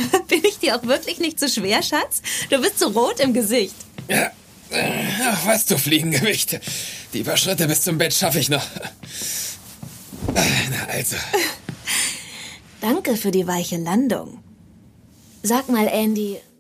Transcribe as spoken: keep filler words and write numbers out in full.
Bin ich dir auch wirklich nicht so schwer, Schatz? Du bist so rot im Gesicht. Ja, ach, was du Fliegengewicht. Die paar Schritte bis zum Bett schaffe ich noch. Na also. Danke für die weiche Landung. Sag mal, Andy,